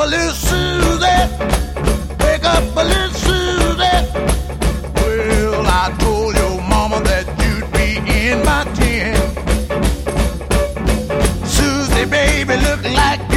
little Susie. Wake up, little Susie. Well, I told your mama that you'd be in my tent. Susie, baby, look like